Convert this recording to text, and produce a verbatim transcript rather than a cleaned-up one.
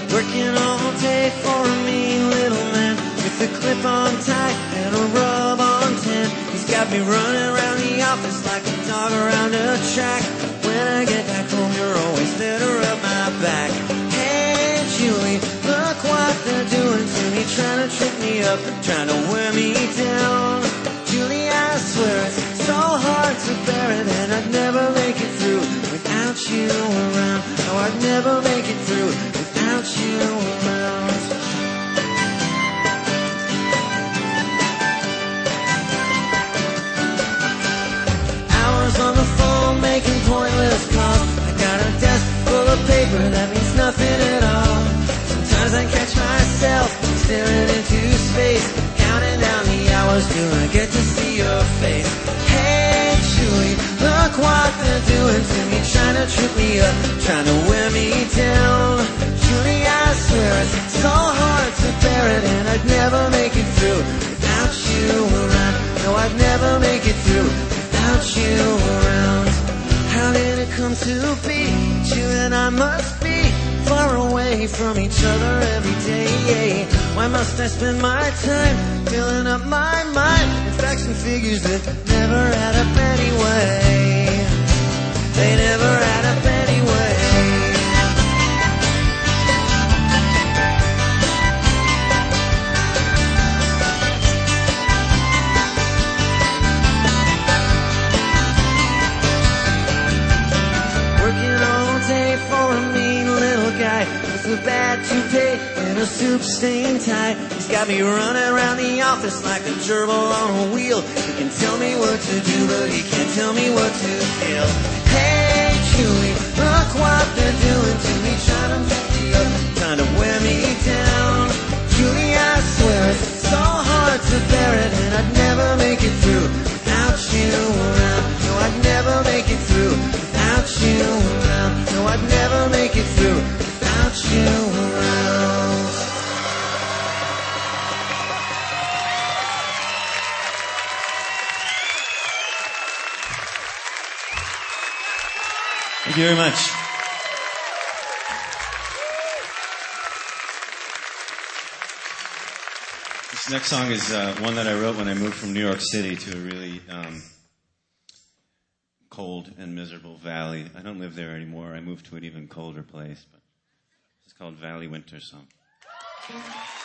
Working all day for a mean little man with a clip on tie and a rub on tan. He's got me running around the office like a dog around a track. When I get back home, you're always there to rub my back. Hey, Julie, look what they're doing to me, trying to trip me up, trying to wear me down. Julie, I swear it's so hard to bear it, and I'd never make it through without you around. No, I'd never make it through without you around. Hours on the phone making pointless calls. I got a desk full of paper that means nothing at all. Sometimes I catch myself staring into space, counting down the hours till I get to see your face. Hey, Julie, look what they're doing to me, trying to trip me up, trying to wear me down. Julie, I swear it's so hard to bear it, and I'd never make it through without you around. No, I'd never make it through without you around. How did it come to be that you and I must be far away from each other every day? Why must I spend my time filling up my mind with facts and figures that never add up anyway? They never add up anyway. Working all day for a mean little guy with a bad toupee and a soup-stained tie. He's got me running around the office like a gerbil on a wheel. He can tell me what to do, but he can't tell me what to feel. Hey, Julie, look what they're doing to me, trying to make me up, trying to wear me down. Julie, I swear it's so hard to bear it, and I'd never make it through without you around. No, I'd never make it through without you around. No, I'd never make it through without you around. Thank you very much. This next song is uh, one that I wrote when I moved from New York City to a really um, cold and miserable valley. I don't live there anymore. I moved to an even colder place, but it's called Valley Winter Song.